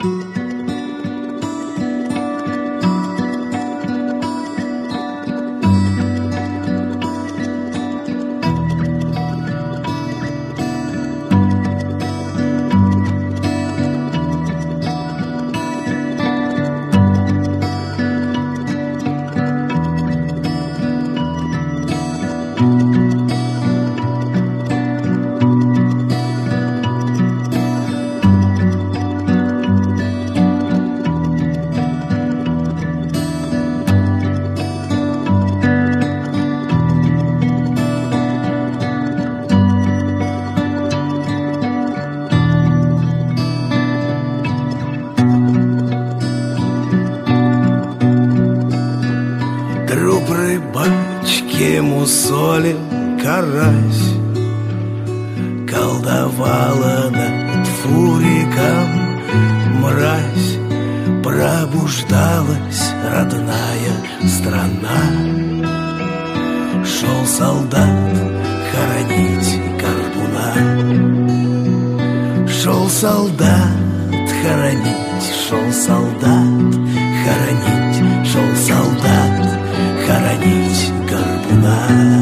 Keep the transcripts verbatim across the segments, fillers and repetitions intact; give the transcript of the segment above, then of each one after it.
Труп рыбачки мусолил карась, колдовала над фуриком мразь. Пробуждалась родная страна. Шел солдат хоронить горбуна. Шел солдат хоронить, шел солдат хоронить, шел солдат хоронить горбуна.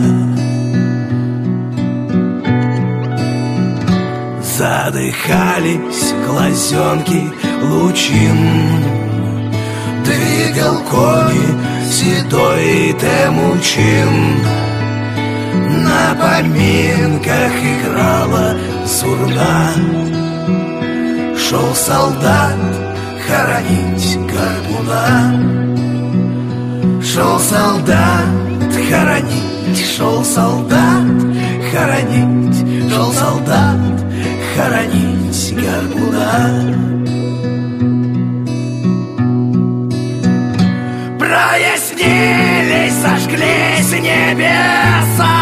Задыхались глазенки лучин, двигал кони седой Темучин. На поминках играла сурна. Шел солдат хоронить горбуна. Шел солдат хоронить, шел солдат хоронить, шел солдат хоронить горбуна. Прояснились, сожглись небеса,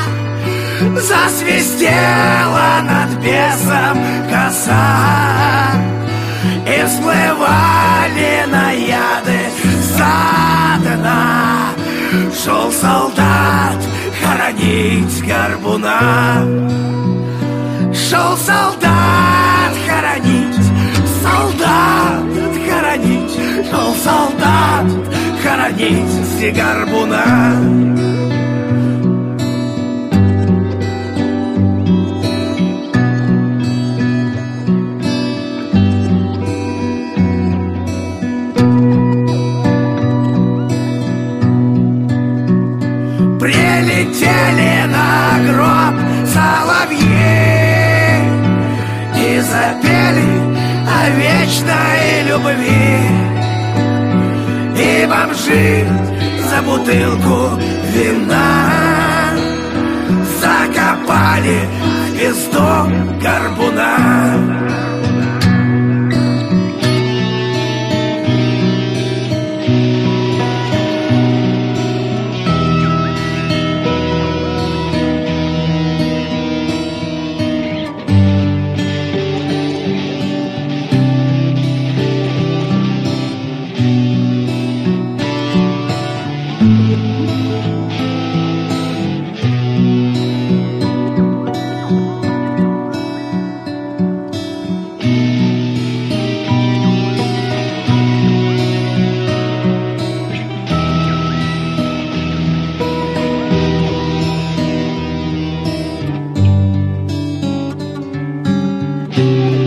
засвистела над бесом коса, и всплывали наяды со дна. Шел солдат хоронить горбуна. Шел солдат хоронить, солдат хоронить, шел солдат хоронить горбуна. Прилетели на гроб соловьи и запели о вечной любви. И бомжи за бутылку вина закопали в пизду горбуна. Thank you.